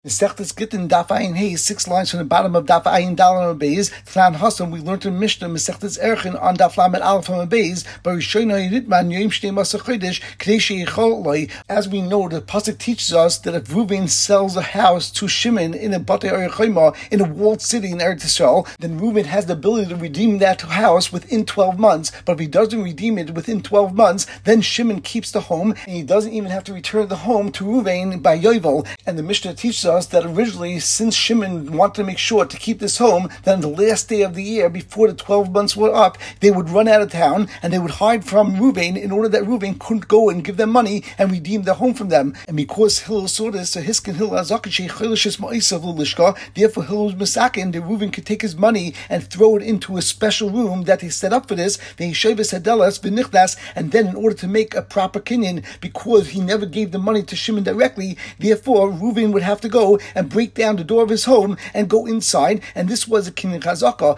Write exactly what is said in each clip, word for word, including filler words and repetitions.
Mesechtes Gittin Daf Ayin Hey, six lines from the bottom of Daf Ayin Dalan Beis. Tlan Hasan, we learned in Mishnah Mesechtes Erchin on Daf Lamed Aleph from Beis. Barishayna Yidman Yom Shnei Masa Chodesh K'nei Sheichol Loi. As we know, the pasuk teaches us that if Reuven sells a house to Shimon in a Batei Arechayma in a walled city in Eretz Yisrael, then Reuven has the ability to redeem that house within twelve months. But if he doesn't redeem it within twelve months, then Shimon keeps the home, and he doesn't even have to return the home to Reuven by Yovel. And the Mishnah teaches us us that originally, since Shimon wanted to make sure to keep this home, that on the last day of the year, before the twelve months were up, they would run out of town and they would hide from Reuven in order that Reuven couldn't go and give them money and redeem their home from them. And because Hillel saw this, so Hiskin Hillel Azakishi Chilishis Ma'isav Lishka, therefore Hillel was Masakin, that Reuven could take his money and throw it into a special room that he set up for this, the Yeshevis Hadelas B'nichdas, and then in order to make a proper kinyan, because he never gave the money to Shimon directly, therefore Reuven would have to go and break down the door of his home and go inside, and this was a kinyan chazaka.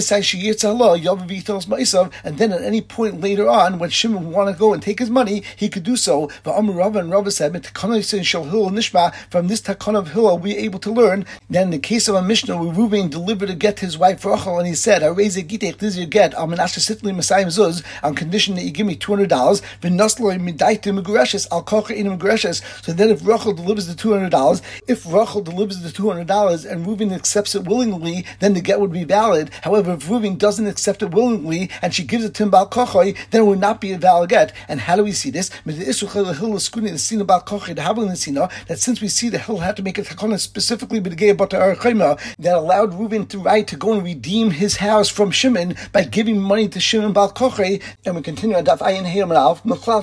And then at any point later on, when Shimon would want to go and take his money, he could do so. From this takana of Hillel, we are able to learn that in the case of a Mishnah where Reuven delivered a get to his wife Rachel, and he said, "This is your get. On condition that you give me two hundred dollars." So then, if Rachel delivers the two hundred dollars, if Rachel delivers the two hundred dollars and Reuven accepts it willingly, then the get would be valid. However, if Reuven doesn't accept it willingly and she gives it to him Bal Kochoi, then it would not be a valid get. And how do we see this? That since we see that Hill had to make a takana specifically that allowed Reuven to right to go and redeem his house from Shimon by giving money to Shimon Bal Kochoi, and we continue on Daf Ayin Hey Alf,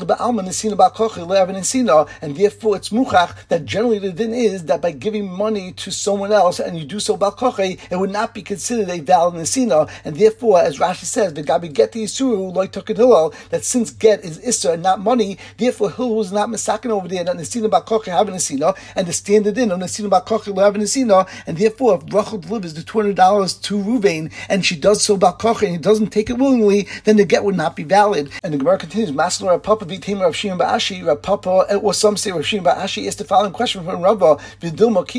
and therefore it's muchach that generally the din is that by giving money to someone else and you do so Bal Kochei, it would not be considered a valid nesina, and therefore, as Rashi says, V'gabi get the isuru loy toket Hillel, that since get is isser and not money, therefore Hillel was not misakin over there that nesina Bal Kochei have a nesina, and the standard in on nesina Bal Kochei will have a nesina, and therefore if Rachel delivers the two hundred dollars to Reuven and she does so Bal Kochei and he doesn't take it willingly, then the get would not be valid. And the Gemara continues, Masler Rav Papa v'Tamer Rav Shimon Ba'ashi, Rav Papa, or some say Rav Shimon Ba'ashi asked the following question from Rava, Maybe I could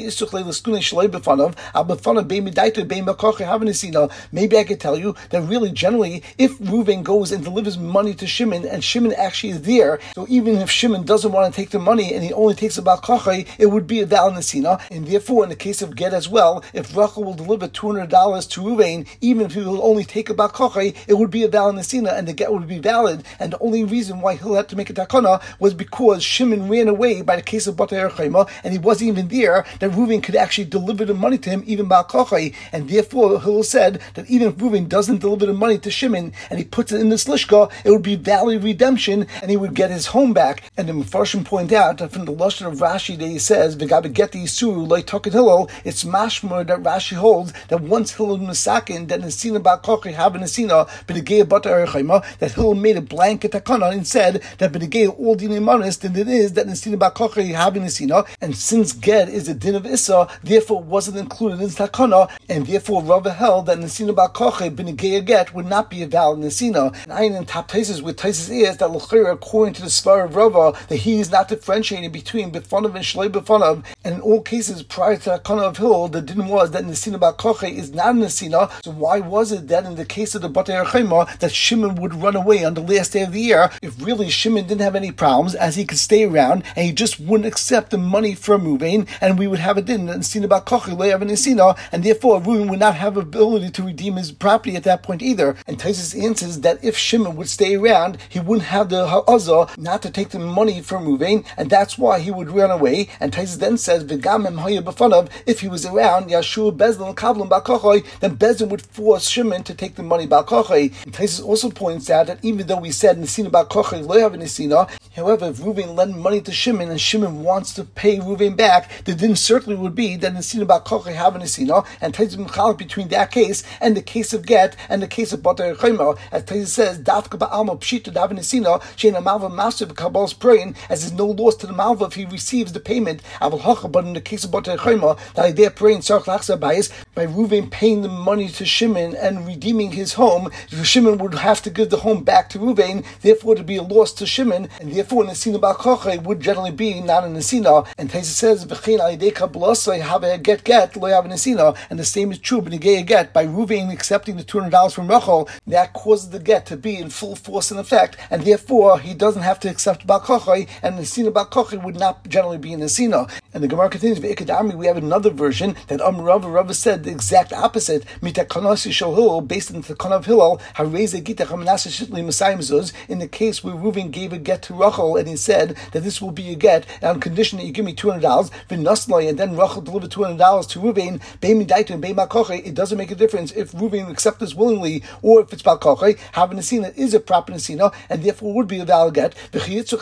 tell you that really generally, if Reuven goes and delivers money to Shimon and Shimon actually is there, so even if Shimon doesn't want to take the money and he only takes about kochei, it would be a valid nesina. And therefore, in the case of get as well, if Rachel will deliver two hundred dollars to Reuven, even if he will only take about kochei, it would be a valid nesina and the get would be valid. And the only reason why he'll have to make a takana was because Shimon ran away by the case of Batei Arechayma and he wasn't even there, that Reuven could actually deliver the money to him even Bal Kochei, and therefore Hillel said that even if Reuven doesn't deliver the money to Shimon and he puts it in the slishka, it would be valid redemption and he would get his home back. And the Mefarshim point out that from the lashon of Rashi that he says V'gabi get the isuru like toket Hillel, it's mashmur that Rashi holds that once Hillel misakin that nesina Bal Kochei have a nesina b'negei Batei Arechayma, that Hillel made a blanket takana and said that b'negei all dinei manis, then it is that nesina Bal Kochei have a nesina, and since get is a din of Issa, therefore it wasn't included in Takana, and therefore Rava held that Nesina Bal Kochei b'negei get would not be a valid Nesina. And I in top Taisus with Taisus is that L'chira, according to the Svar of Rava, that he is not differentiating between B'fanav and Shlei B'fanav, and in all cases prior to Takana of Hillel, the din was that Nesina Bal Kochei is not a Nesina. So why was it that in the case of the Batei Arechayma that Shimon would run away on the last day of the year if really Shimon didn't have any problems, as he could stay around and he just wouldn't accept the money from Reuven, and we would have a din and Nesina Bal Kochei lo have a nesina, and therefore Reuven would not have ability to redeem his property at that point either. And Taisus answers that if Shimon would stay around, he wouldn't have the ha'azah not to take the money from Reuven, and that's why he would run away. And Taisus then says v'gam em haya b'fanav, if he was around Yashua Bezdin Kablan Bal Kochei, then Bezdin would force Shimon to take the money Bal Kochei. And Taisus also points out that even though we said Nesina Bal Kochei lo have a nesina, however, if Reuven lent money to Shimon and Shimon wants to pay Reuven back, the din certainly would be that Nesina Bal Kochei have a nesina, and Taisus Mechalek between that case and the case of get and the case of Batei Arechayma, as Taisus says, Dafka ba'alma pshita dav nesina shein amalva master b'kabal's praying, as there's no loss to the malva if he receives the payment. Aval hacha, but in the case of Batei Arechayma, that idea praying tzarich lachzor bayis, by Reuven paying the money to Shimon and redeeming his home, Shimon would have to give the home back to Reuven, therefore to be a loss to Shimon, and therefore Nesina Bal Kochei would generally be not a nesina. And Taisus says v'chein have a get get lo have a nesina, and the same is true b'negei get by Reuven accepting the two hundred dollars from Rachel. That causes the get to be in full force and effect, and therefore he doesn't have to accept Bal Kochai, and the nesina Bal Kochai would not generally be a nesina. And the Gemara continues, we have another version that Am Rava Rava said the exact opposite. Mitakanasi Shel Hillel, based on the Takana of Hillel, Hareze Gitach Hamanasa Shitli Masayim Zuz, in the case where Reuven gave a get to Rachel, and he said that this will be a get on condition that you give me two hundred dollars, V'Naslai, and then Rachel delivered two hundred dollars to Reuven, Be'mi Daitu and Be'ma Kochai. It doesn't make a difference if Reuven accepts this willingly or if it's Bal Kochai. Having a nesina is a proper nesina, and therefore would be a valid get. And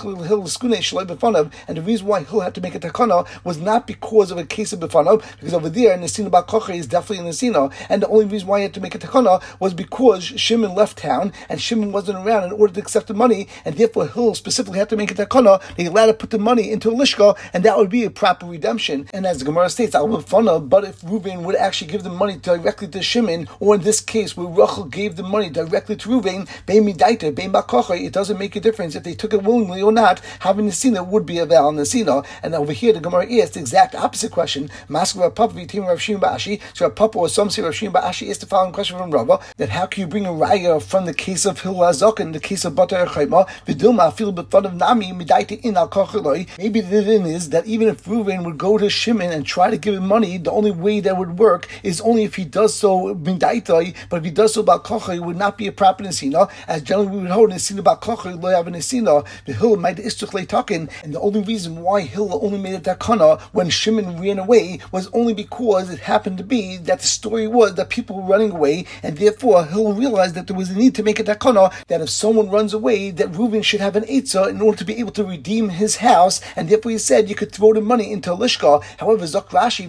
the reason why he'll have to make a takana was not because of a case of befanav, because over there nesina Bal Kochai is definitely a nesina, and the only reason why he had to make a takana was because Shimon left town and Shimon wasn't around in order to accept the money, and therefore he'll specifically had to make a takana. They allowed to put the money into a lishka, and that would be a proper redemption. And as the Gemara states, al befanav, but if Reuven would actually give the money directly to Shimon, or in this case where Rachel gave the money directly to Reuven, it doesn't make a difference if they took it willingly or not. Having nesina would be a val nesina. And over here the Gemara asks the exact opposite question. So Rav Papa or some say Rav Shimon Ba'ashi is the following question from Rava, that how can you bring a raya from the case of Hillel HaZaken, the case of Bata Erchaima, Vidilma feel befun of Nami Midaita in al Kocheloi. Maybe the thing is that even if Reuven would go to Shimon and try to give him money, the only way that would work is only if he does so Midaita, but if he does so about Kochel, it would not be a proper nesina, as generally we would hold nesina about Kochel, lo have a nesina, the Hill might istuchle takin, and the only reason why Hill only made a takana when Shimon ran away was only because it happened to be that the story was that people were running away, and therefore Hill realized that there was a need to make a takana, that if someone runs away, that Reuven should have an eitzah in order to be able to redeem his house, and therefore he said you could throw the money into a lishka. However, Zok Rashi,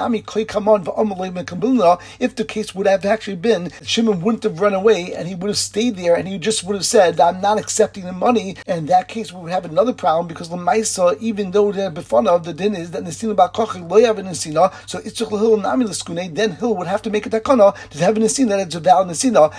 if the case would have actually been that Shimon wouldn't have run away and he would have stayed there and he just would have said, I'm not accepting the money, and in that case we would have another problem, because Lamaisa, even though the befana the din is that Nesina Bal Kochel lo have a Nesina, so Itzuk Hill Nami L'skune, then Hill would have to make a takana to have a Nesina that's a valid Nesina.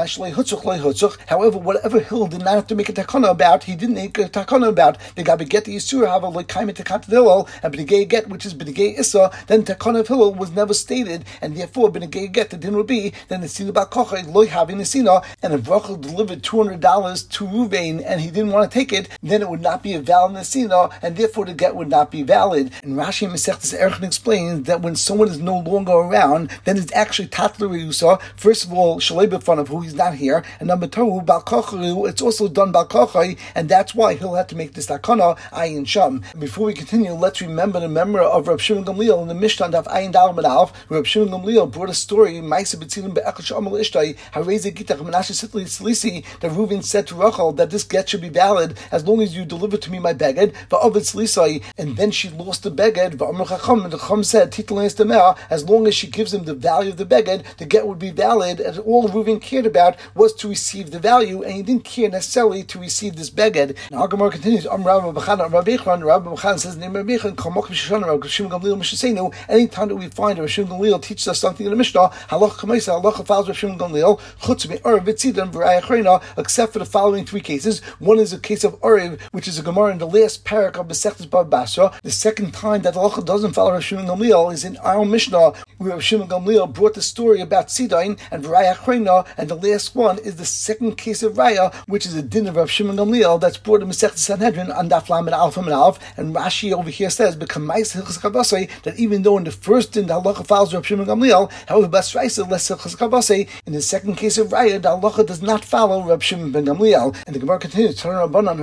However, whatever Hill did not have to make a takana about, he didn't make a takana about. The Gabi get the Yisur have a loikaim takata Hillel, and B'negei get, which is B'negei Issa, then takana of Hillel was never stated, and therefore B'negei get the din would be then Nesina Bal Kochel lo having Nesina. And if Rachel delivered two hundred dollars to Reuven and he didn't want to take it, then it would not be a valid nesina, and therefore the get would not be valid. And Rashi Masechtas Erchin explains that when someone is no longer around, then it's actually tatler yusa. First of all, shalei b'fanav, who he's not here, and number two, Bal Kochel, it's also done Bal Kochel, and that's why he'll have to make this takana ayin sham. And before we continue, let's remember the memory of Reb Shimon Gamliel in the Mishnah of Ayin Dal Medalf. Reb Shimon Gamliel brought a story, Ma'aseh B'tzilim be'echad she'amar l'ishtai, hareze gitach menashe sitli tzlisi, that Reuven said to Rachel that this get should be valid as long as you deliver to me my beged, va'ovid tzlisai, and then she lost the beged, va'amar chacham, and the chacham said, titlenes demea, as long as she gives him the value of the beged, the get would be valid, and all Reuven cared about was to receive the value, and he didn't care necessarily to receive this beged. Now our Gemara continues, Am Rabbi B'chan, Rabbi B'chan, Rabbi B'chan says, Name Rabbi B'chan, Kamok B'shishon, Rabbi Shimon Gamliel Mishasenu, anytime that we find Rabbi Shimon Gamliel teaches us something in the Mishnah, halach k'maisa, halacha follows Rabbi Shimon Gamliel, chutz me'or v'tzidan v'raya achrena, except for the following three cases. One is a case of Oriv, which is a Gemara in the last parak of Masechtas Bava Basra. The second time that the halacha doesn't follow Rabbi Shimon Gamliel is in our Mishnah, where Rabbi Shimon Gamliel brought the story about Tzidain and V'raya achrena, and the last one is the second case of Raya, which is a din of Rabbi Shimon Gamliel that's brought in Masechtas Sanhedrin on Daf Lamed Aleph and Aleph. And Rashi over here says, that even though in the first din the halacha follows Rabbi Shimon Gamliel, however, Basraisa less in the second case of Raya, the halacha does not follow Rabbi Shimon ben Gamliel. And the Gemara continues, if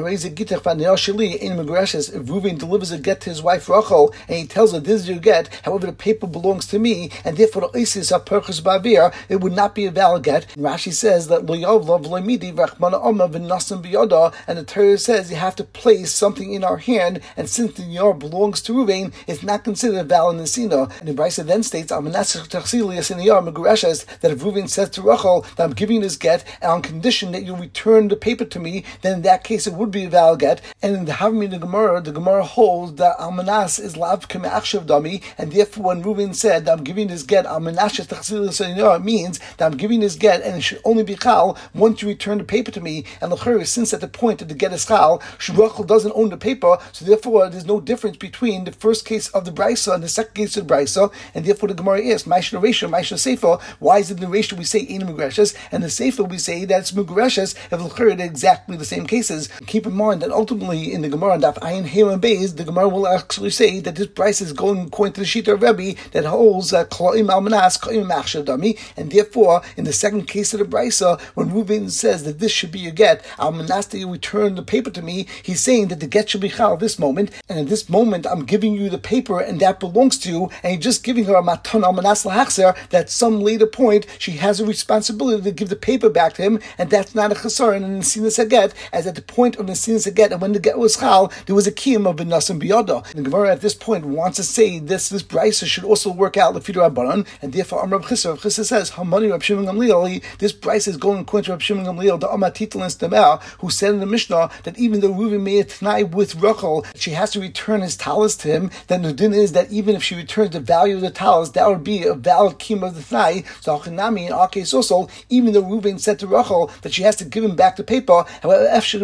Reuven delivers a get to his wife Rachel, and he tells her, this is your get, however the paper belongs to me, and therefore the isis are purchased by Avir, it would not be a valid get. And Rashi says that and the Torah says you have to place something in our hand, and since the yar belongs to Reuven, it's not considered a valid nesina. And the Brisa then states that if Reuven says to Rachel that I'm giving this get and on condition that you return the paper to me, then in that case it would be a valid get. And in the Havmi the Gemara, the Gemara holds that Almanas is lav k'me'achshav dami, and therefore when Reuven said that I'm giving this get, Almanas it means that I'm giving this get and it should only be chal once you return the paper to me. And l'chayr, since at the point that the get is chal, Rachel doesn't own the paper, so therefore there's no difference between the first first case of the Brisa and the second case of the Brisa, and therefore the Gemara asks, Maishna Reisha, Maishna Seifa, why is it in the Reisha we say Ein Megreshes, and the Seifa we say that it's Megreshes, if they're exactly the same cases? Keep in mind that ultimately in the Gemara and Daf Ayin Heim and Beis, the Gemara will actually say that this Brisa is going according to the Shita of Rebbe that holds Kloim Almanas, Kloim Machshav Dami, and therefore in the second case of the Brisa, when Reuven says that this should be a get, Almanas, that you return the paper to me, he's saying that the get should be chal this moment, and at this moment I'm giving you the paper and that belongs to you, and you're just giving her a matan almanas lahachzer, that some later point she has a responsibility to give the paper back to him, and that's not a chasar and an nesinas haget, as at the point of the nesinas haget, and when the get was chal, there was a kiyum of benasim biyada. And the Gemara at this point wants to say this this brisa should also work out lefidu rabbanon, and therefore Amar Reb Chisda, Reb Chisda says hamani Reb Shimon Gamliel, this brisa is going according to Reb Shimon Gamliel, the Amatitel and Stamel, who said in the Mishnah that even though Reuven made a t'nai with Rachel, she has to return his talis to him, then the din is that even if she returns the value of the talis, that would be a valid kiyum of the t'nai. So Hachanami, in our case also, even though Reuven said to Rachel that she has to give him back the paper, however,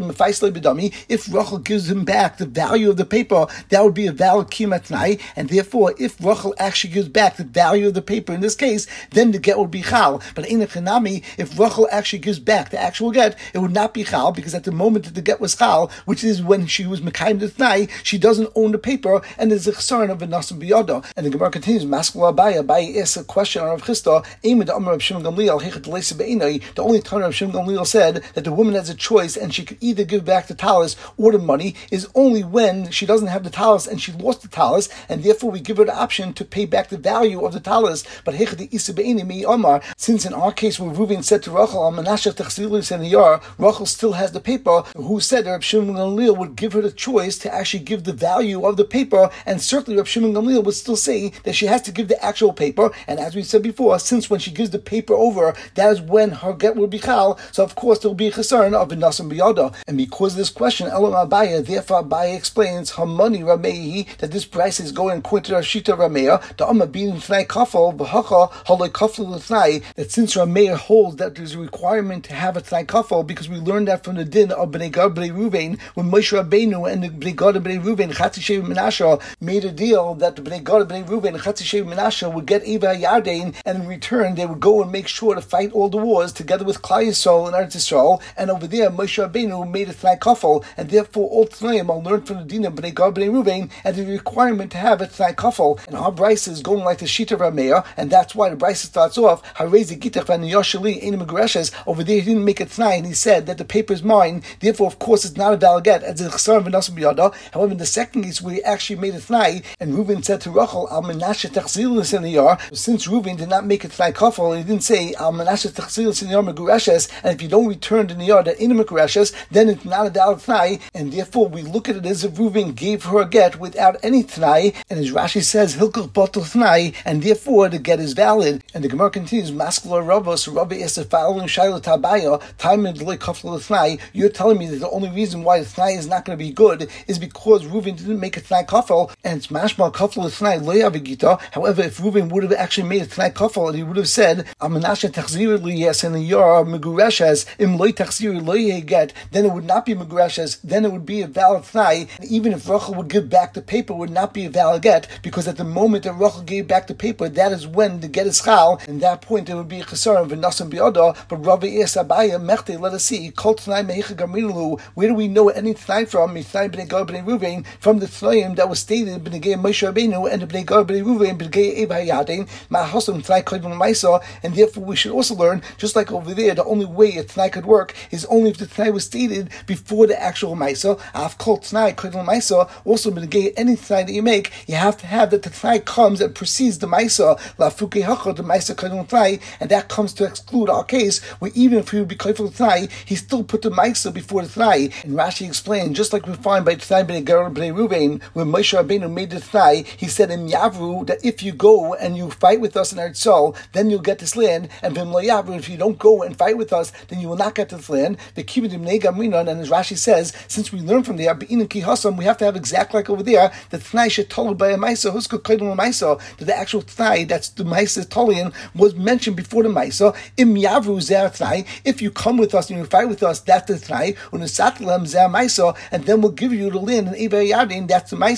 if Rachel gives him back the value of the paper, that would be a valid kiyum of t'nai, and therefore if Rachel actually gives back the value of the paper in this case, then the get would be chal. But in Hachanami, if Rachel actually gives back the actual get, it would not be chal, because at the moment that the get was chal, which is when she was mekayim the t'nai, she doesn't own the paper, and there's a chsaron of a nasim biyada. And the Gemara continues, Maskul Abaya, Abaya asks a question on Rav Chisda, Eimid Amar Rav Shimon Gamliel, Hechet Leisa Be'inai, the only time Rav Shimon Gamliel said that the woman has a choice and she could either give back the talis or the money is only when she doesn't have the talis and she lost the talis, and therefore we give her the option to pay back the value of the talis. But Hechet Leisa Be'inai Mi Amar, since in our case where Reuven said to Rachel, Manashe Techzilu Seniyar, Rachel still has the paper, who said that Rav Shimon Gamliel would give her the choice to actually give the value of the paper, and certainly Rav Shimon Gamliel would still say that she has to give the actual paper, and as we said before, since when she gives the paper over, that is when her get will be chal, so of course there will be a chesron of a nasim biyada. And because of this question, Elam Abaya, therefore Abaya explains, Hamani Ramei, that this price is going according to Rashita Rameya, the Amma being Thnai Kafal, V'hacha, Haloi Kafal L'Thnai, that since Rameya holds that there's a requirement to have a Thnai Kafal, because we learned that from the din of Bnei Gad Bnei Ruvain, when Moshe Rabbeinu and the Bnei Gad Bnei Ruvain, Chatzi Shev Menashe, made a deal that the Bnei Gad Bnei Ruvain and Chatzi Shev Menashe would get Eva Yarden, and in return they would go and make sure to fight all the wars together with Klal Yisrael and Eretz Yisrael, and over there Moshe Rabbeinu made a Thnai Kafal, and therefore all T'naim are learned from the din of Bnei Gad Bnei Ruvain, and the requirement to have a Thnai Kafal. And our Brisa is going like the Shita of Rameya, and that's why the Brisa starts off, Harezi Gitach V'Niyashali Ein Megreshes. Over there he didn't make a T'nai, and he said that the paper is mine, therefore of course it's not a valid get, as a Chesar V'Nasim B'Yada. However, in the second case where he actually made a T'nai, and Reuven said to Rachel, Al Menashe Techzil L'Seniyar, since Reuven did not make a T'nai Kafal, he didn't say Al Menashe Techzil L'Seniyar Megureshes, and if you don't return the Niyar that in Megureshes, then it's not a valid T'nai, and therefore we look at it as if Reuven gave her a get without any T'nai, and as Rashi says, Hilkach Batel T'nai, and therefore the get is valid. And the Gemara continues, Maskula Rava, so Rabbi is the following Shaila Tabaya, time and delay Kafal T'nai, you're telling me that the only reason why the T'nai is not going to be good is because Reuven didn't make a T'nai Kafal, and it's mashma Kafal T'nai Lo Yavigita. However, if Reuven would have actually made a T'nai Kafal, and he would have said, Amanashe Techzir Li Yes and Yar Megureshes Im Lo Techzir Lo Get, then it would not be Megureshes, then it would be a valid T'nai, and even if Rachel would give back the paper, it would not be a valid get, because at the moment that Rachel gave back the paper, that is when the get is chal, and that point there would be a chesar of a nasim biyada. But Rabbi Es Abaya Mechte, let us see, Kol T'nai Mehicha Gamilu, where do we know any T'nai from? T'nai Bnei Gad Bnei Ruvain, from the T'naim that was stated Bnei Gei Moshe Rabbeinu and the Bnei Gad Bnei Ruvain Bnei Gei Eva Yadein Ma'asam T'nai Kodim Ma'isa, and therefore we should also learn, just like over there, the only way a T'nai could work is only if the T'nai was stated before the actual Ma'isa. Af Kol T'nai Kodim Ma'isa, also Bnei Gei any T'nai that you make, you have to have that the T'nai comes and precedes the Ma'isa, La Fuke Hacha, the Ma'isa Kodim T'nai, and that comes to exclude our case, where even if he would be Kodim T'nai, he still put the Ma'isa before the T'nai. And Rashi explained, just like we find by T'nai Bnei Gad Bnei Ruvain, when Moshe Rabbeinu made the T'nai, he said in Yavru that if you go and you fight with us in Eretz Yisrael, then you'll get this land, and Bim Lo Yavru, if you don't go and fight with us, then you will not get this land. The Kibbutz Bnei Gamrinon, and as Rashi says, since we learn from there, Be'inin Ki Hasam, we have to have exactly like over there, the T'nai Shetolu by a Ma'isa, Huska Kodim Ma'isa, that the actual T'nai, that's the Ma'isa Tolian, was mentioned before the Ma'isa. Im Yavru Zer T'nai, if you come with us and you fight with us, that's the T'nai, Unisatlam Zer Ma'isa, and then we'll give you the land in Eva Yadin, that's the Ma'isa. And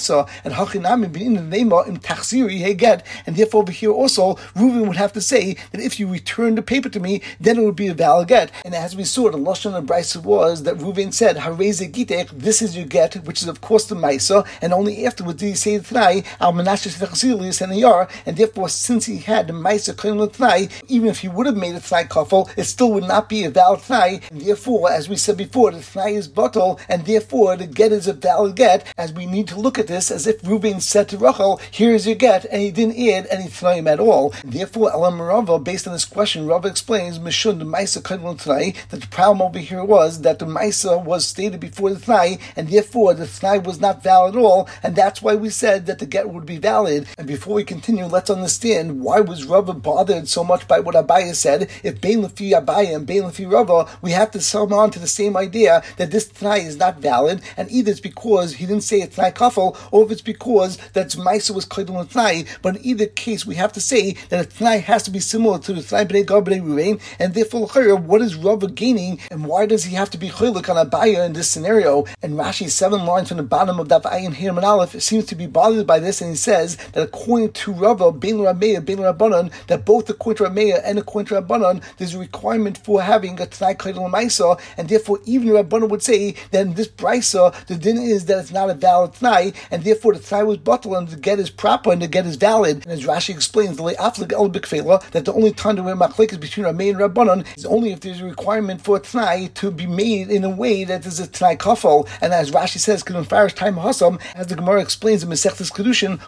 and Hachinami bin in the Nema im Tachziri he get, and therefore over here also Reuven would have to say that if you return the paper to me, then it would be a valid get. And as we saw, the lashon of Brisa was that Reuven said, "Hareze gitech, this is your get," which is of course the Maisa, and only afterwards did he say the Tanai al Menashe Tachziri and Yar, and therefore since he had the Maisa claim the Tanai, even if he would have made a Tanai kafel, it still would not be a valid Tanai, and therefore, as we said before, the Tanai is bottle, and therefore the get is a valid get, as we need to look at this as if Reuven said to Rachel, "Here is your get," and he didn't add any Tanaim at all. And therefore, Elam Rava, based on this question, Rava explains Mishun the Maisa claim the Tanai, that the problem over here was that the Maisa was stated before the Tanai, and therefore the Tanai was not valid at all, and that's why we said that the get would be valid. And before we continue, let's understand why was Rava bothered so much by what Abaya said. If Bein Lefi Abaya and Bein Lefi Rava, we have to sum on to the same idea that this Tanai is not valid, and either it's because he didn't say a Tanai kafel, or if it's because that Maisa was Kedul Tanai. But in either case, we have to say that a Tanai has to be similar to the Tanai Bnei Gad Bnei Ruvain, and therefore, what is Rava gaining, and why does he have to be chiluk on Abaya in this scenario? And Rashi, seven lines from the bottom of Daf Ayin Here and Aleph, seems to be bothered by this, and he says that according to Rava, Bein Rameya, Bein Rabbanan, that both according to Rameya and according to Rabbanan, there's a requirement for having a Tanai Kedul Maisa, and therefore even Rabbanan would say that in this Brisa, the din is that it's not a valid Tanai, and therefore the Tanai was bottled, and the get is proper, and the get is valid. And as Rashi explains, that the only time that we're machlekes between Rameya and Rabbanan is only if there's a requirement for a Tanai to be made in a way that is a Tanai kafel. And as Rashi says, Farish time Hasam, as the Gemara explains in Masechtas Kedushin,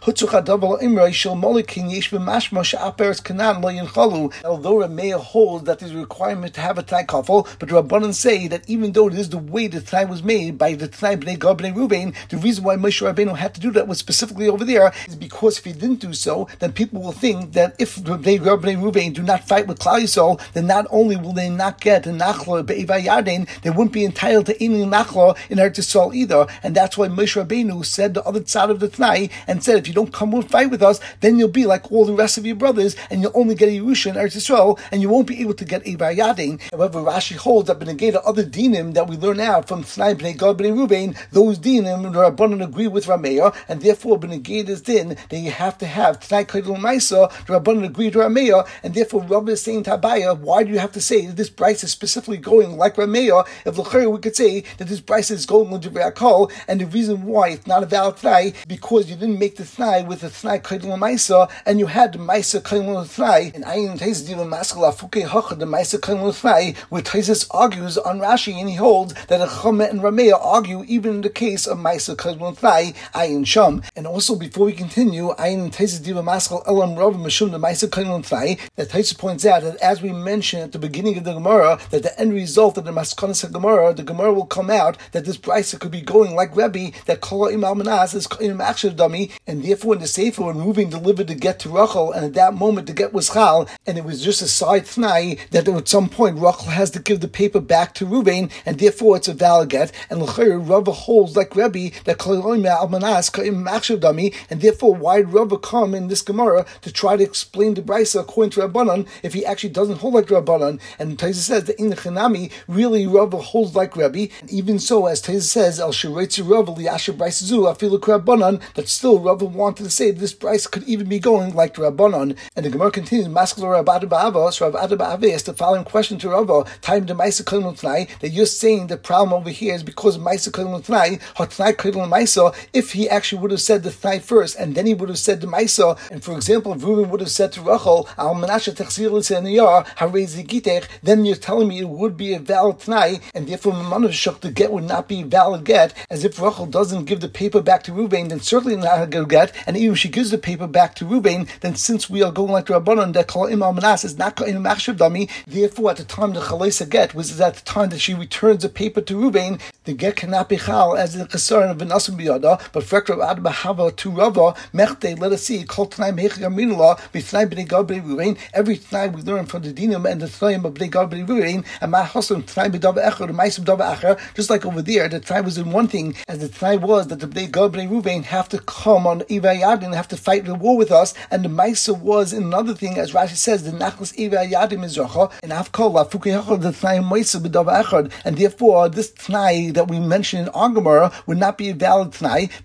although Rameya holds that there's a requirement to have a Tanai kafel, but the Rabbanan say that even though it is the way the Tanai was made by the Tanai Bnei Gad Bnei Ruvain, the reason why Moshe Rabbeinu had to do that was specifically over there is because if he didn't do so, then people will think that if the Bnei Gad Bnei Ruvain do not fight with Klal Yisrael, then not only will they not get a nachla be'eva yarden, they wouldn't be entitled to any nachla in Eretz Yisrael either. And that's why Moshe Rabbeinu said the other side of the Tanai and said, if you don't come and fight with us, then you'll be like all the rest of your brothers, and you'll only get a Yerusha in Eretz Yisrael, and you won't be able to get Eva Yadin. However, Rashi holds that Benegay other dinim that we learn out from Tanai Bnei Gad Bnei Ruvain, those dinim the Rabbanan agree with Rameya, and therefore Benegay is din that you have to have Tanai Kedul Maisa. The Rabbanan agree to Rameya, and therefore Rabbi is saying to Abaya, why do you have to say that this price is specifically going like Rameya? If l'chayr we could say that this price is going with Divrei Hakol, and the reason why it's not a valid Tanai because you didn't make the Tanai with the Tanai Kedul Maisa, and you had the Maisa Kedul Tanai. And Ayin Taiz Diva Maskala Fuke Hacha the Maisa Kedul Tanai, where Taizus argues on Rashi, and he holds that a Chama and Rameya argue even in the case of Maisa Kedul Tanai Ayin Sham. And also before we continue, Ayin Taizus Diva Maskal Elam Rav Mishum the Maisa Kedul Tanai, that Taizus points out that as we mentioned at the beginning of the Gemara, that the end result of the Maskanas Gemara, the Gemara will come out that this price could be going like Rebbe, that Kol Imal Manas is Im Akshav Dami, and therefore in the Sefer when Reuven delivered the get to Rachel, and at that moment the get was Chal, and it was just a side Tanai that at some point Rachel has to give the paper back to Reuven, and therefore it's a valid get, and L'chayr Rava holds like Rebbe that Kol Imal Manas Im Akshav Dami, and therefore why did Rava come in this Gemara to try to explain the Brisa according to Rabbanan if he actually doesn't hold like Rabbanan? And Taisa says that in the Chanami really Rava holds like Rebbe, and even so, as Taisa says, El Shiretzi Rava Liasher Brisa Zu Afilu Rabbanan, that still Rava wanted to say that this price could even be going like Rabbanan. And the Gemara continues, Maskal Rav Ada Ba'ava, so Rav Ada Ba'ava asked the following question to Rava, time to Maisa Kedul Tanai, that you're saying the problem over here is because of Maisa Kedul Tanai, Tanai Kedul Maisa, if he actually would have said the Tanai first, and then he would have said the Maisa, and for example, if Reuven would have said to Rachel, Al Menashe Techzir L'Seniyar, Harezi Gitech, then you're telling me it would be a valid Tanai, and therefore Mamanashuk, the get would not be a valid get, as if Rachel doesn't give the paper back to Reuven, then certainly not a good get, and even if she gives the paper back to Reuven, then since we are going like the Rabbanan, that Kol Imal Manas is not going to Machshav Dami, therefore at the time the Chalesa get was at the time that she returns the paper to Reuven, the get cannot be Chal as the Chesaron of V'nasim B'yada, but Frekra Ad B'Hava to Rava, Mechte, let us see, Kol Tanai Mechig Aminullah, B'Tanai B'nei Gad B'nei Ruvain, every Tanai we learn from the Dinim and the Tanai of B'nei Gad B'nei Ruvain, and Ma'achosam Tanai B'Dava Echer, the Ma'asim Dava Echer, just like over there, the Tanai was in one thing, as the Tanai was that the B'nei Gad B'nei Ruvain have to come on Eva Yadim, have to fight the war with us, and the Ma'asa was in another thing, as Rashi says, the Nachlas Eva Yadim is Zocha, and Afkol, La Fukei Echer, the Tanai Ma'asa B'Dava Echer, and therefore this Tanai that we mentioned in our Gemara would not be a valid Tanai, because the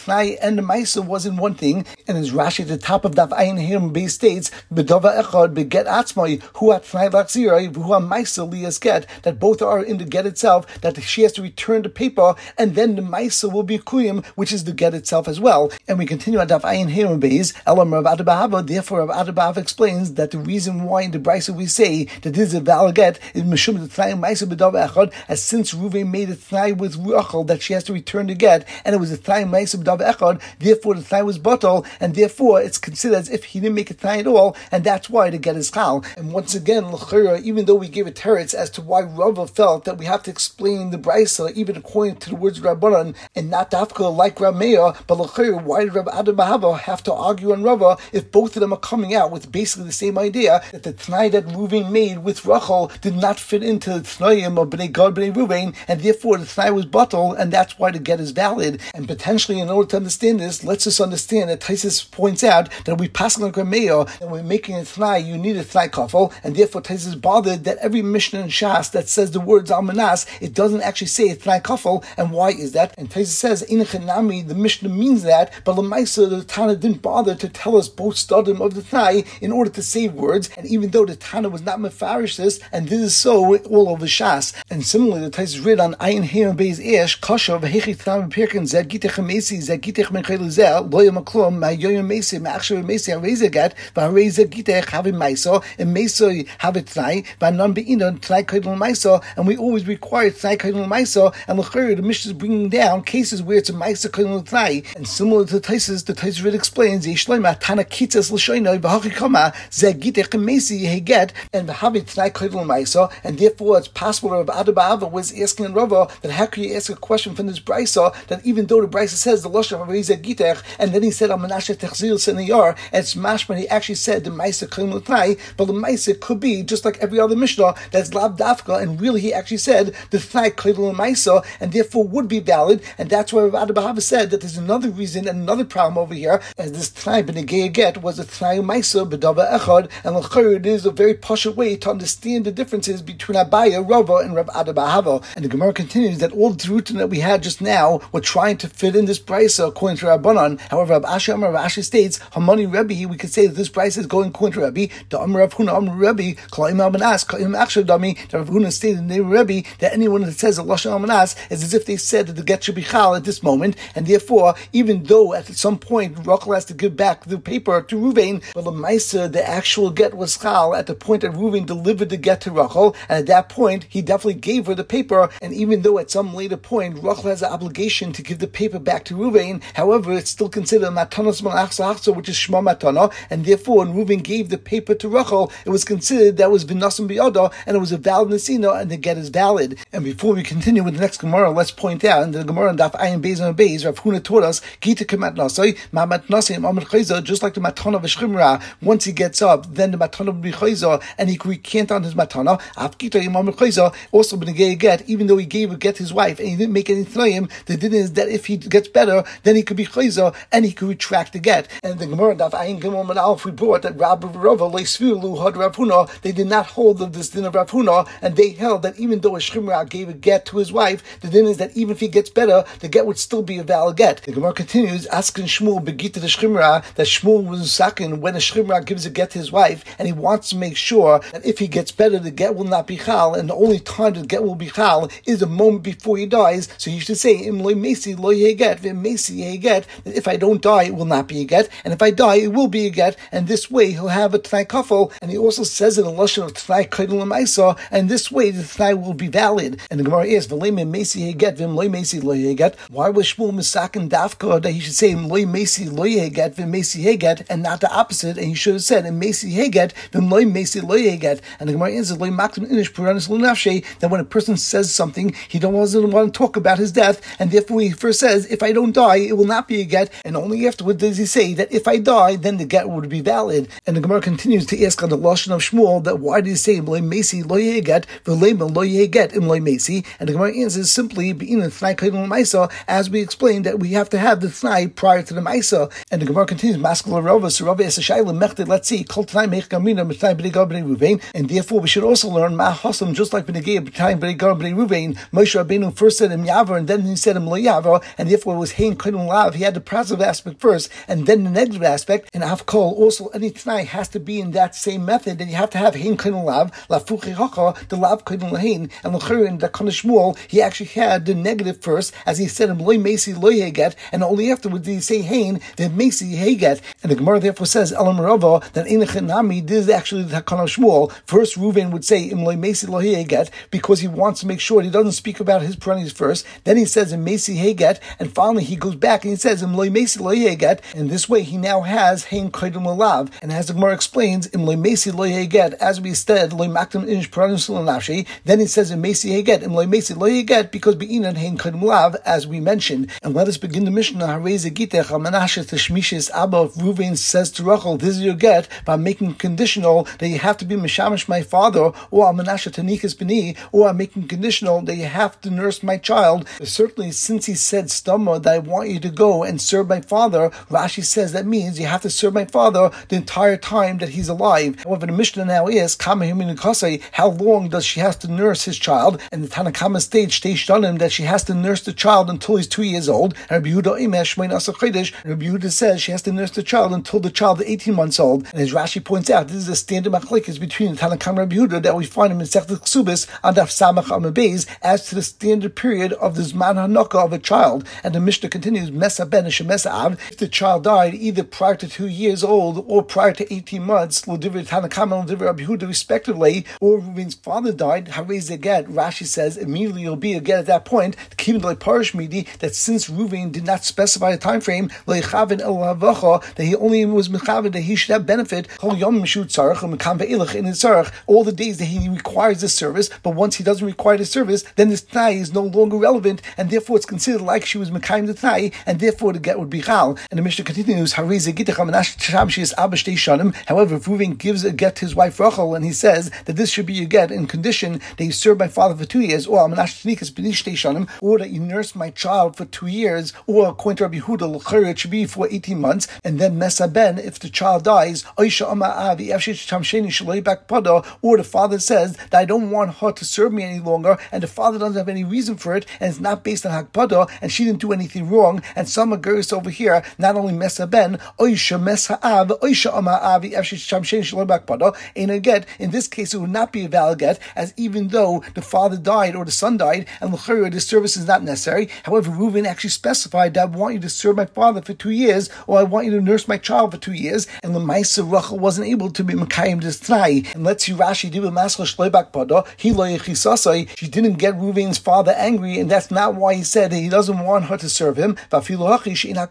Tnai and the Maisa was in one thing, and as Rashi at the top of Daf Ayin Hiram Base states, B'dava Echad B'get Atzmai Hu Atnai Lachzira Hu Maisa Lias Get, that both are in the get itself, that she has to return the paper, and then the Maisa will be Kuyim, which is the get itself as well. And we continue on Daf Ayin Hiram Base, Elam Rav Adabahava. Therefore, Rav Adabahava explains that the reason why in the Brisa we say that this is a valid get is Mishum the Tnai Maisa B'dava Echad, as since Ruvain made a Tnai with Rachel that she has to return the get, and it was a Tnai Maisa B'dava Echad, therefore the Tnai was batal, and therefore it's considered as if he didn't make a Tnai at all, and that's why the get is chal. And once again, l'chira, even though we gave a teretz as to why Rava felt that we have to explain the Brisa even according to the words of Rabbanan and not dafka like Rav Meir, but l'chira, why did Rav Adabahava have to argue on Rava if both of them are coming out with basically the same idea that the Tnai that Ruvain made with Rachel did not fit into the Tnaim of Bnei Gad Bnei Ruvain, and therefore the Tnai was batal, and that's why the get is valid. And potentially, in order to understand this, let's just understand that Taisus points out that we pass like Rav Meir, and we're making a Tnai, you need a Tnai kafel, and therefore Taisus is bothered that every Mishnah in Shas that says the words Almanas, it doesn't actually say a Tnai kafel, and why is that? And Taisus says, Inachanami, the Mishnah means that, but Lamaisa, the Tana didn't bother to tell us both stadim of the Tnai in order to save words, and even though the Tana was not mefarish this, and this is so all over Shas. And similarly, the Taisus read on Ayin Heim Beis Esh, Kasha v'hechi Tnai v'pirkin zeh gitech ha'mesi zeh gitech menchel zeh lo yom maklum ma'yoyim mesi ma'achshav mesi ha'rezeh get v'harezeh gitech havim maiso and meiso havit Tnai v'anon be'inon Tnai kaidon maiso, and we always require Tnai kaidon maiso, and l'chayr the Mishnah is bringing down cases where it's a maiso kaidon Tnai. And similar to the Taisus, the Taisus read explains Yishleima Tana kitzas l'shoynoi v'hachikama zeh gitech mesi heget and v'havit Tnai kaidon maiso, and therefore it's possible that Rav Adabahava was asking Rava that how can you ask a question from this Brisa that even though the Brisa says the Lashon of Harezeh gitech, and then he said Amanashe techzil seniyar, and it's mashman he actually said the Maisa kaidon Tnai, but the Maisa could be just like every other Mishnah that's lav dafka, and really he actually said the Tnai kaidon Maisa, and therefore would be valid. And that's why Rav Adabahava said that there's another reason and another problem over here, as this Tnai b'negei get was a Tnai Maisa b'dava echad, and l'chayr it is a very pashut way to understand the differences between Abaya, Rava, and Rav Adabahava. And the Gemara continues that all the routine that we had just now were trying to fit in this Brisa according to Rabbanan. However, Rav Ashi Amar Rav Ashi states Hamani Rebbe, we could say that this Brisa is going according to Rebbe. The Amar Rav Huna Amar Rebbe Klaim Almanas Klaim Achshav Dami. The Rav Huna stated in the name of Rebbe that anyone that says a Lashon Almanas is as if they said that the get should be chal at this moment, and therefore even though at some point Rachel has to give back the paper to Ruvain, but the Maisa, the actual get was chal at the point that Ruvain delivered the get to Rachel, and at that point he definitely gave her the paper. And even though at some later point Rachel has an obligation to give the paper back to Ruvain, however it's still considered matanos malachsa hachsa, which is shma matana, and therefore when Ruvain gave the paper to Rachel, it was considered that was v'nasim biyada, and it was a valid nesina, and the get is valid. And before we continue with the next Gemara, let's point out in the Gemara on Daf Ayin Beis and Beis, Rav Huna taught us gita kemat nasai ma matnasai amad chayza, just like the matana v'shchimra. Once he gets up, then the matana will be chayza, and he recant on his matana. Af gita imam chayza also b'negei get, even though he gave a get his wife and he didn't make any tnayim, the din is that if he gets better, then he could be chayza and he could retract the get. And the Gemara Daf Ayin Gimel and Alf, we brought that Rabbi Rava leisvilu had Rav Huna, they did not hold of this din of Rav Huna, and they held that even though a shchimra gave a get to his wife, the din is that even if he gets better, the get would still be a valid get. The Gemara continues asking Shmuel begita the shchimra, that Shmuel was sakin when a shchimra gives a get to his wife, and he wants to make sure that if he gets better, the get will not be chal, and the only time the get will be chal is a moment before he dies. So you should say im loy mesi loy heget v'im mesi heget, that if I don't die it will not be a get, and if I die it will be a get, and this way he'll have a Tnai kafel. And he also says in a lashon of Tnai kaidon l'maisa, and this way the Tnai will be valid. And the Gemara is v'leim mesi heget v'im loy mesi loy heget. Why was Shmuel misaken dafka that he should say im loy mesi loy heget v'im mesi heget and not the opposite? And he should have said im mesi heget v'im loy mesi loy heget. And the Gemara answers loy makdim inish puranis lunafshe, that when a person says something he don't want to talk about his death, and therefore he first says if I don't die it will not be a get, and only afterward does he say that if I die then the get would be valid. And the Gemara continues to ask on the lashon of Shmuel that why did he say loy mesi loy heget v'leim loy heget im loy mesi? And the Gemara answers simply being a Tnai kaidon l'maisa, as we explained that we have to have the Tnai prior to the Maisa. And the Gemara continues maskal Rava, so Rava is a shayla mechted, let's see kol Tnai meich gamina b'Tnai b'nei Gad b'nei Ruvain, and therefore we should also learn ma hasam just like b'nei b'Tnai b'nei Gad b'nei Ruvain. Moshe Rabbeinu first said im yavar, and then he said im lo yavar, and therefore it was hein hein kodim lav, he had the positive aspect first, and then the negative aspect. And Avkol, also any Tanai has to be in that same method, and you have to have hein kodim lav, lafuchi hacha, the lav kodim lahin, and l'chayr in the Shmuel, he actually had the negative first, as he said, loy mesi loy heget, and only afterwards did he say hein, then mesi heget. And the Gemara therefore says, Elam Rava, that Einachinami, this is actually the Takana Shmuel. First, Reuven would say, Im loy mesi loy heget, because he wants to make sure he doesn't speak about his perennials first. Then he says, Im mesi heget, and finally he goes back and he says, Im loy mesi loy heget, and this way he now has hein kodim lalav. And as the Gemara explains, Im loy mesi loy heget, as we said, loy makdim inish perennials l'nafshi, then he says, Im mesi heget, Im loy mesi loy heget, because be'inan hein kodim lav, as we mentioned. And let us begin the Mishnah. Harei zegitech Menashe teshmishis abba. If Reuven says to Rachel, "This is your get," by making conditional that you have to be mishamish my father, or Menashe tanikas b'ni, or I'm making conditional that you have to nurse my child. Certainly, since he said stama that I want you to go and serve my father, Rashi says that means you have to serve my father the entire time that he's alive. However, the Mishnah now is how long does she have to nurse his child? And the Tanakama states that she has to nurse the child until he's two years old. And Rabbi Yehuda says she has to nurse the child until the child is eighteen months old. And as Rashi points out, this is a standard machlekes between the Tanakama and Rabbi Yehuda that we find him in Sechtes Ksubis on Daf Samach Amud Beis as to the standard period of the Zman HaNokah of a child. And the Mishnah continues, Mesa ben Shemesa Av, if the child died either prior to two years old or prior to eighteen months, L'divrei Tanakama and L'divrei Rabbi Yehuda respectively, or Reuven's father died, Harei Zeget, Rashi says immediately you'll be a get at that point, that since Reuven did not specify a time frame, that he only was mechaven that he should have benefit all the days that he requires this service, but once he doesn't require the service, then this t'nai is no longer relevant, and therefore it's considered like she was mekayim the t'nai, and therefore the get would be chal. And the Mishnah continues, however, if Reuven gives a get to his wife Rachel, and he says that this should be a get in condition that you serve my father for two years, or or that you nurse my child for two years, or according to Rabbi Yehuda, it should be for eighteen months, and then Mesa Ben, if the child dies, or the father says that I don't want her to serve me any longer, and the father doesn't have any reason for it, and it's not based on Hakpada, and she didn't do anything wrong, and some Aguris over here, not only Mesa Ben, Oisha Mesa Av, Oisha Ama Avi, and again, in this case, it would not be a valid get, as even though the father died or the son died, and the service is not necessary. However, Reuven actually specified that I want you to serve my father for two years, or I want you to nurse my child for two years, and the Lemaisa Rachel wasn't able to be Mekayim this t'nai. And let's see Rashi did with Maschel Shleibak Pada, he lo yechisasai, she didn't get Reuven's father angry, and that's not why he said that he doesn't want her to serve him. And even though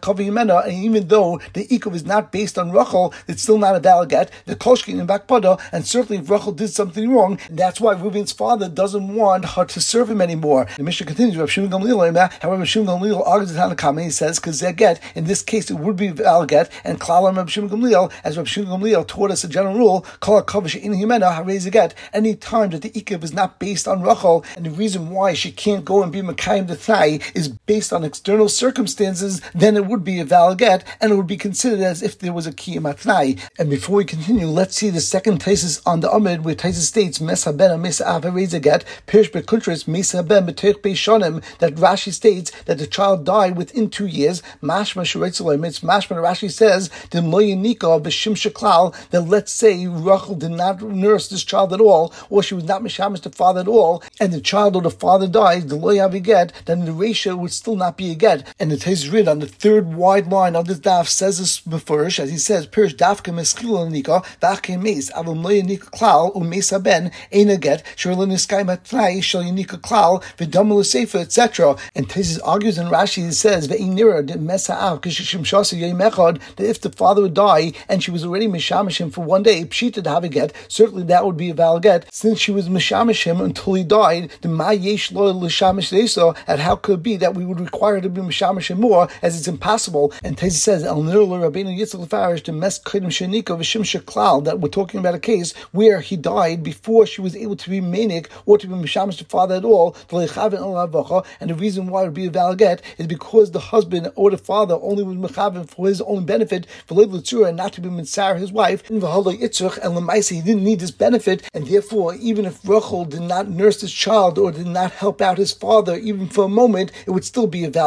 the Ikov is not based on Rachel, it's still not a valid get, the Kolshkin in Bakpada, and certainly if Rachel did something wrong, that's why Reuven's father doesn't want her to serve him anymore. The Mishnah continues, Rav Shimon Gamliel, however, Shimon Gamliel argues the Tanakama, he says, because that get, in this case, it would be a valid get, and Klal Rav Shimon Gamliel, as Rav Shimon Gamliel taught us a general rule, Kol HaKavish in Himena, Harei Get, any time that the Ikov is not based on Rachel, and the reason why she can't go and be Mekayim the T'nai is based on external circumstances, then it would be a valid get, and it would be considered as if there was a Kiyam T'nai. And before we continue, let's see the second thesis on the Amid, where Taisus states, Mesa Ben Mesa Av Harei Get, Pirish Bekuntris, Mesa Ben B'Teich Beishonim, that Rashi states that the child died within two years. Mashma Sheretzelim, it's Mashma Rashi says, the Moyanika B'Shim Sheklal, that let's say Rachel did not nurse this child at all, or she was not Mishamish the father at all, and the child or the father dies, the Lo Yavi Get, then the ratio would still not be a get. And the Taisus read on the third wide line of this daf says this beforish, as he says, Pirish Dafka Meskila Nika, Vachke Mes, Avim Moyanika Klal, Umesa Ben, Eina Get, Sherlin Niskai Matnai, Shal Yanika Klal, Vidamul Sefer, et cetera. And Taisus argues in Rashi, he says, Ve'inira de Mesa'av, Kishim Shasa Yemechad, that if the father would die and she was already Mishamish him for one day, Pshita to have a get, certainly that would be a valid get, since she was Mishamish him until he died, the Ma Yesh Lo L'Shamish Deso, and how could it be that we would require to be Mishamish him more, as it's impossible. And Taisus says, El Nir Lo Rabbeinu Yitzchak L'Farish, the Mes Kedim Shenika V'Shim Sheklal, that we're talking about a case where he died before she was able to be Manik or to be Mishamish the father at all, and the reason why it would be a valid get is because the husband or the father only was mechaven for his own benefit, for and not to be mitzar his wife, and Lemaisa he didn't need this benefit, and therefore even if Rachel did not nurse his child or did not help out his father even for a moment, it would still be a valid get.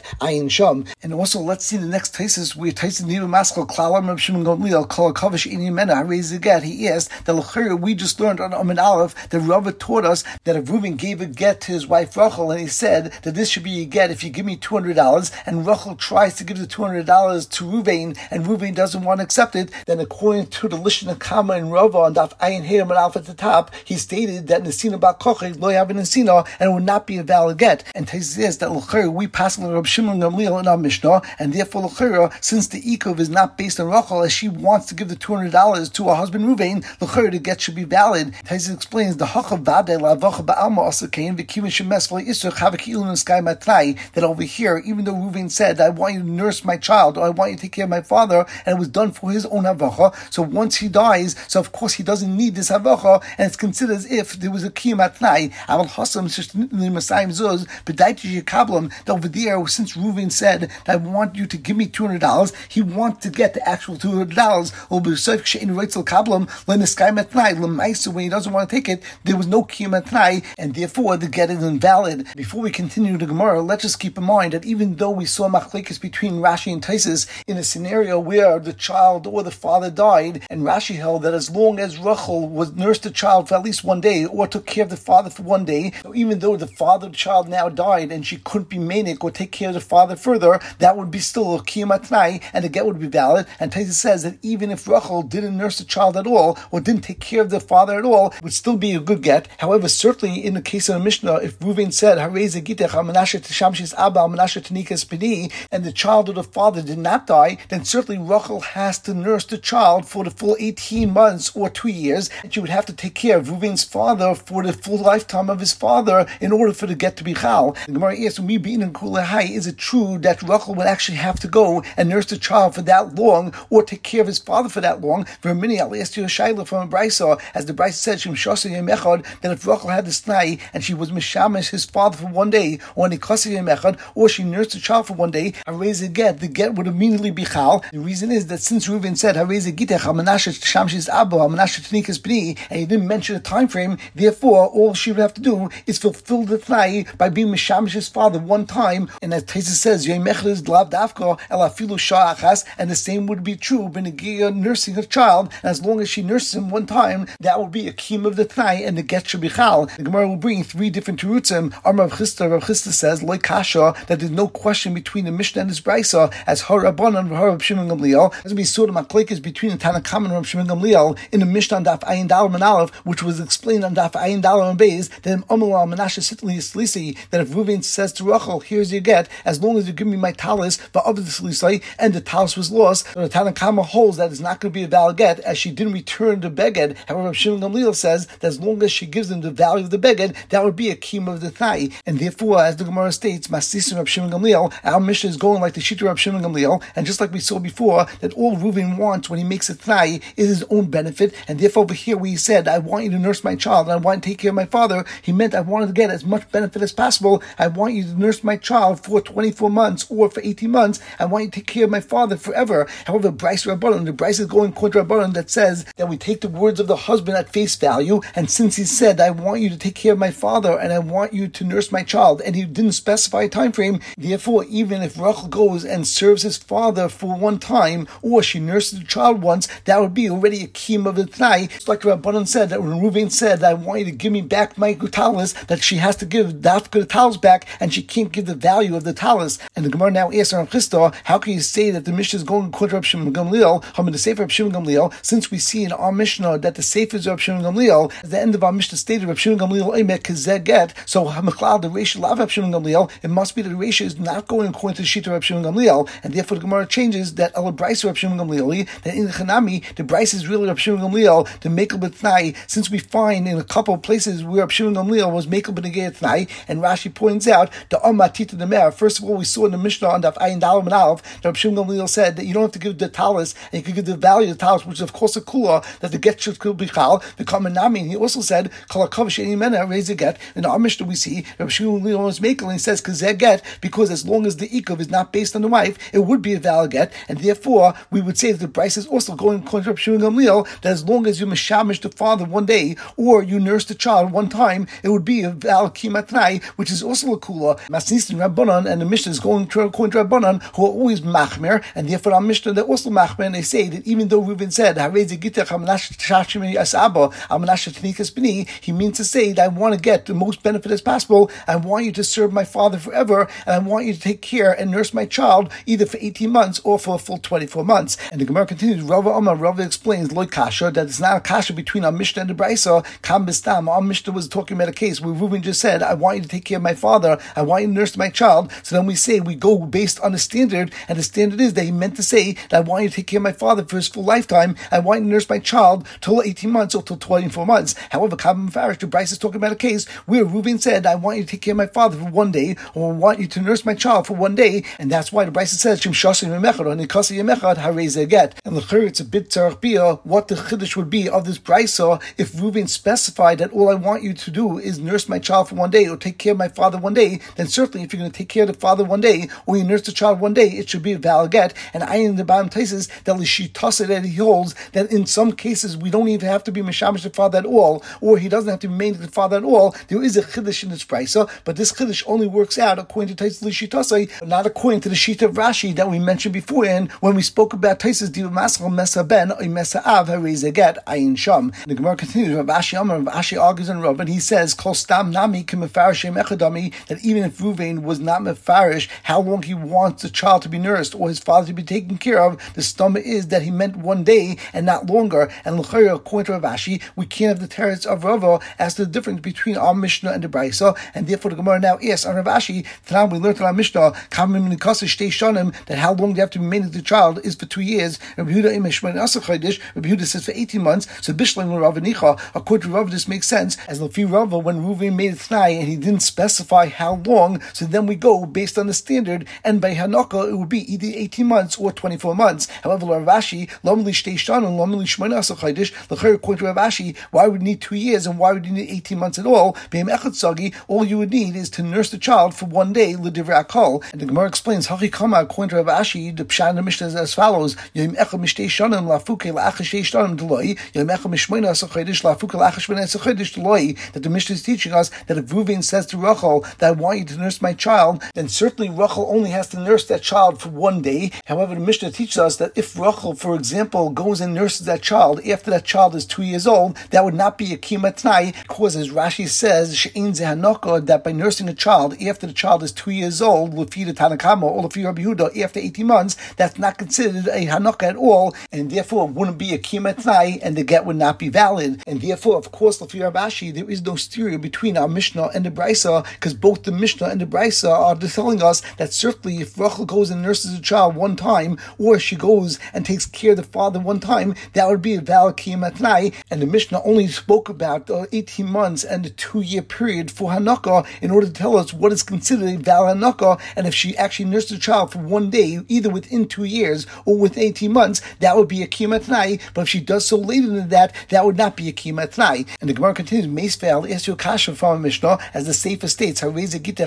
Ayin Sham. And also, let's see the next thesis where Tyson Neva Maskal Klalam Rab Shimon Gamliel Kol Kavish Ini Mena raised the get. He asked that L'chira we just learned on Amid Aleph that Rava taught us that if Reuven gave a get to his wife Rachel, and he said that this should be a get if you give me two hundred dollars, and Rachel tries to give the two hundred dollars to Reuven, and Reuven doesn't want to accept it, then according to the Lishna Kama and Rava on Daf Ayin Hey Amid Aleph at the top, he stated that Nesina Bal Kochei lo have a Nesina, and it would not be a valid get. And Tyson says that L'chira we pass on Rab Shimon Gamliel in our Mishnah, and therefore L'chira, since the Ikov is not based on Rachel, as she wants to give the two hundred dollars to her husband Reuven, L'chira the get should be valid. Tyson explains the Hachav Vade Lavacha Ba'alma Asakain V'Kivin Shemes V'Le Isur Chavakilun Eskai Matnai, that over here, even though Reuven said, I want you to nurse my child, or I want you to take care of my father, and it was done for his own Havacha, so once he dies, so of course he doesn't need this Havacha, and it's considered as if there was a Kiyam Atnai. Aval Hasam Masayim Zuz, B'daiti Yekablam, that over there, since Reuven said, I want you to give me two hundred dollars, he wants to get the actual two hundred dollars, or B'Sayf She'in Reitzel Kablam, Len Eskai Matnai, L'maisa, when he doesn't want to take it, there was no Kiyam Atnai, and therefore the get is invalid. Before we continue the Gemara, let's just keep in mind that even though we saw machlekes between Rashi and Taisus in a scenario where the child or the father died, and Rashi held that as long as Rachel was nursed the child for at least one day, or took care of the father for one day, so even though the father of the child now died and she couldn't be manic or take care of the father further, that would be still a kiyam atnai, and the get would be valid. And Taisus says that even if Rachel didn't nurse the child at all, or didn't take care of the father at all, it would still be a good get. However, certainly in the case of the Mishnah, if Reuven said, and the child of the father did not die, then certainly Rachel has to nurse the child for the full eighteen months or two years, and she would have to take care of Reuven's father for the full lifetime of his father in order for the get to be chal. The Gemara asks, me being in Kulahai, is it true that Rachel would actually have to go and nurse the child for that long, or take care of his father for that long? For a minute, I'll ask you a shayla from a brisa, as the brisa said, that if Rachel had the snai and she was mishamish his father for one day, or or she nursed the child for one day, a get, the get would immediately be chal. The reason is that since Reuven said, and he didn't mention a time frame, therefore all she would have to do is fulfill the tnai by being mishamish his father one time. And as Taisus says, and the same would be true when nursing a child, and as long as she nurses him one time, that will be a kim of the tnai, and the get should be chal. The Gemara will bring three different terutzim. Amar Rav Chisda, Rav Chisda says, Loi kasha, that there's no question between the Mishnah and his brisa, as Harabanan and Rab Shimon Gamliel, as we saw the machlekes between the Tanakam and Rab Shimon Gamliel in the Mishnah on Daf Ayin Dalar and Aleph, which was explained on Daf Ayin Dalar and Beis, that in Amalal Menashe Sitli Slisi, that if Reuven says to Rachel, here's your get, as long as you give me my talis, but of the Slisai, and the talis was lost, so the Tanakama holds that it's not going to be a valid get, as she didn't return the beged. However, Rab Shimon Gamliel says that as long as she gives him the value of the beged, that would be a kim of the thai. And therefore, as the Gemara states, Masis and Rab Shimon Gamliel, our Mishnah is going like the Shita Rab Shimon Gamliel, and just like we saw before, that all Reuven wants when he makes a thai is his own benefit, and therefore over here where he said, I want you to nurse my child, and I want to take care of my father, he meant I wanted to get as much benefit as possible. I want you to nurse my child for twenty-four months or for eighteen months. I want you to take care of my father forever. However, Bryce Rabbanon, the Bryce is going contra Rabbanon that says that we take the words of the husband at face value, and since he said, I want you to take care of my father, and I want you to nurse my child, and he didn't specify a time frame, therefore, even if Rachel goes and serves his father for one time, or she nurses the child once, that would be already a kiyum of the t'nai. It's like Rabbanon said, that when Reuven said, I want you to give me back my talis, that she has to give that good talis back, and she can't give the value of the talis. And the Gemara now asks Rav Chisda, how can you say that the Mishnah is going according to Rav Shimon Gamliel, Hamid the Sefer Rav Shimon Gamliel, since we see in our Mishnah that the Sefer is Rav Shimon Gamliel, at the end of our Mishnah stated Rav Shimon Gamliel Eimek Kazeh Get, so Hamichlal, the Reish Lav Rav Shimon Gamliel, it must be that the Reish is not going according to the Shita Rav Shimon Gamliel, and therefore the Gemara changes that Ela Bryce Rav Shimon Gamliel, that in the Chanami, the Bryce is really Rav Shimon Gamliel, to make a b'tnai, since we find in a couple of places where Rav Shimon Gamliel was make a b'negei t'nai, and Rashi points out the Amatita the Mer. First of all, we saw in the Mishnah on Daf Ayin Dalam and Aleph that Rav Shimon Gamliel said that you don't have to give the talis, and you can give the value of the talis, which is of course a kula, that the get should be chal. The Kamanami, and he also said Kalakavish any mena raise a get. In our Mishnah we see Rav Shimon Gamliel was making, and he says kazeh get, because as long as the ikov is not based on the wife, it would be a valid get, and therefore we would say that the Bryce is also going according to Rav Shimon Gamliel, that as long as you mishamish the father one day, or you nurse the child one time, it would be a valid kimatnai, which is also a kula. Masnis and Rabbanon Rabbanan, and the Mishnah is going to according to Rabbanan, who are always machmer, and therefore our Mishnah they're also machmer, and they say that even though Reuven said he means to say that I want to get the most benefit as possible. I want you to serve my father forever, and I want you to take care and nurse my child either for eighteen months or for a full twenty-four months. And the Gemara continues, Rava Omar, Rava explains, Loi Kasha, that it's not a Kasha between our Mishnah and the Braisa, Kam Bistam. Our Mishnah was talking about a case where Reuven just said, I want you to take care of my father, I want you to nurse my child. So then we say, we go based on the standard, and the standard is that he meant to say that I want you to take care of my father for his full lifetime, I want you to nurse my child till eighteen months or till twenty-four months. However, Kam Farish, the Braisa is talking about a case where Reuven said, I want you to take care of my father for one day, or I want you to nurse my child for one day, and that's why the Braisa says, Shim Shasim Yemechad, or Nikasi Yemechad, Harei Get. And the it's a bit tzarech bia what the chiddush would be of this Braisa if Reuven specified that all I want you to do is nurse my child for one day, or take care of my father one day, then certainly if you're going to take care of the father one day, or you nurse the child one day, it should be a valid get. And I in the bottom places that Lishitasa that he holds that in some cases we don't even have to be Meshamish the father at all, or he doesn't have to be made the father at all. There is a chiddush in this Braisa, but this chiddush only works out according to Taisus Lishitasa, not according to the Shita of Rashi that we mentioned before, and when we spoke about Taisus Diva Maschal Mesa Ben or Mesa Av Harei Get Ayin Sham. The Gemara continues, Rav Ashi Amar, Rav Ashi argues and Rav, and he says, Kol Stam Nami Kim Mefarish Echadami, that even if Reuven was not Mefarish how long he wants the child to be nursed or his father to be taken care of, the stomach is that he meant one day and not longer. And l'chayra, according to Rav Ashi, we can't have the teretz of Rava as to the difference between our Mishnah and the Braisa, and therefore the Gemara now asks on Rav Ashi, Tanam, we learned in our Mishnah, that how long they have to be made with the child is for two years. Rabbi Yehuda says for eighteen months. So Bishlam Rav Nicha, according to Rav, this makes sense. As Lefi Rava, when Reuven made a tnai and he didn't specify how long, so then we go based on the standard, and by Hanaka it would be either eighteen months or twenty-four months. However, Rav Ashi, Lomli Shteishan and Lomli Shmona Asachaydish, according to Rav Ashi, why would you need two years and why would you need eighteen months at all? Beim Echad Sagi, all you would need is to nurse the child for one day, L'divrei Akal. And the Gemara explains, Hachi Kama, according to Rav Ashi, the Pshat in the Mishnah is as follows: Yom Echad Mishtei Shanim Lafuke La'achas Shtei Shanim Deloi, Yom Echad Mishmona Asachaydish Lafuke La'achas Shmona Asachaydish Deloi. That the Mishnah is teaching us that if Reuven says to Rachel that I want you to nurse my child, then certainly Rachel only has to nurse that child for one day. However, the Mishnah teaches us that if Rachel, for example, goes and nurses that child after that child is two years old, that would not be a kima t'nai, because as Rashi says, she'ein zehanaka, that by nursing a child after the child is two years old, lefi the Tanakama or lefi Rabbi Yehuda, after eighteen months, that's not considered a hanaka at all, and therefore it wouldn't be a kima t'nai, and the get would not be valid. And therefore, of course, lefi Rav Ashi, there is no stereo between our Mishnah and the Braisa, because both the Mishnah and the Braisa are telling us that certainly if Rachel goes and nurses a child one time, or she goes and takes care of the father one time, that would be a valid kiyum atnai. And the Mishnah only spoke about uh, eighteen months and the two-year period for Hanaka in order to tell us what is considered a valid Hanaka, and if she actually nursed a child for one day, either within two years or within eighteen months, that would be a kiyum atnai. But if she does so later than that, that would not be a kiyum atnai. And the Gemara continues, Meisfeld asks you a kasha from a Mishnah, as the Sefer states, that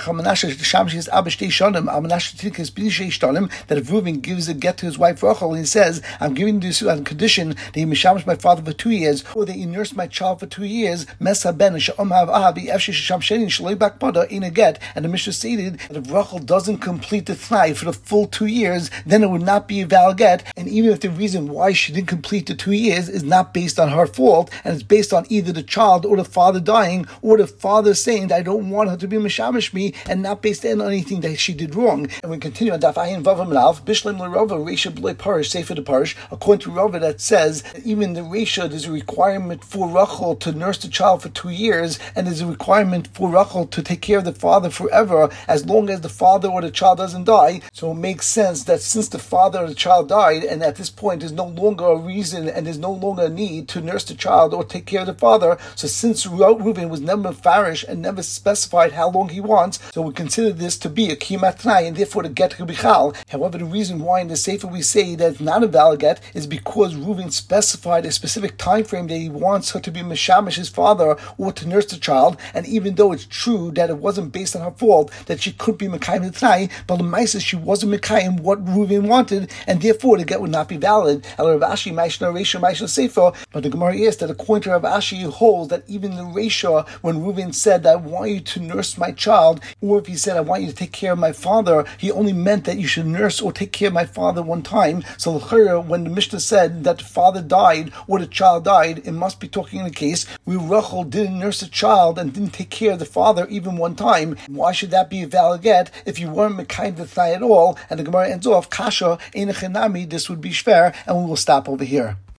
if Reuven gives a get to his wife Rachel and he says, I'm giving this on condition that you mishamish my father for two years, or that you nurse my child for two years, Mesa Ben Sha'om Hav Ahabi Efshi Sham Sheni Shaloi Bakpada in a get. And the Mishnah stated that if Rachel doesn't complete the tnai for the full two years, then it would not be a valid get. And even if the reason why she didn't complete the two years is not based on her fault, and it's based on either the child or the father dying, or the father saying that I don't want her to be mishamish me, and not based on anything that she did wrong. And we continue on Daf Ayin Vav Amrav Bishlam LeRava Reisha B'lei Parish Sefer the Parish, according to Rava, that says that even the Reisha, there's a requirement for Rachel to nurse the child for two years, and there's a requirement for Rachel to take care of the father forever, as long as the father or the child doesn't die. So it makes sense that since the father or the child died, and at this point there's no longer a reason and there's no longer a need to nurse the child or take care of the father, so since Reuven was never farish and never specified how long he wants, so we consider this to be a kimat t'nai, and therefore the get could be chal. However, the reason why in the Sefer we say that it's not a valid get is because Reuven specified a specific time frame that he wants her to be mishamish his father or to nurse the child, and even though it's true that it wasn't based on her fault that she could be mekayim the t'nai, but the ma'aseh she wasn't mekayim what Reuven wanted, and therefore the get would not be valid. El Rav Ashi Maishna Reisha Maishna Sefer, but the Gemara is that according to Rav Ashi holds that even the Reisha, when Reuven said that I want you to nurse my child, or if he said I want you to take care of my father, he only meant that you should nurse or take care of my father one time. So when the Mishnah said that the father died or the child died, it must be talking in a case where Rachel didn't nurse the child and didn't take care of the father even one time. Why should that be a valid get if you weren't Mekayim the Thai at all? And the Gemara ends off, Kasha, Ein Chenami, this would be shver, and we will stop over here.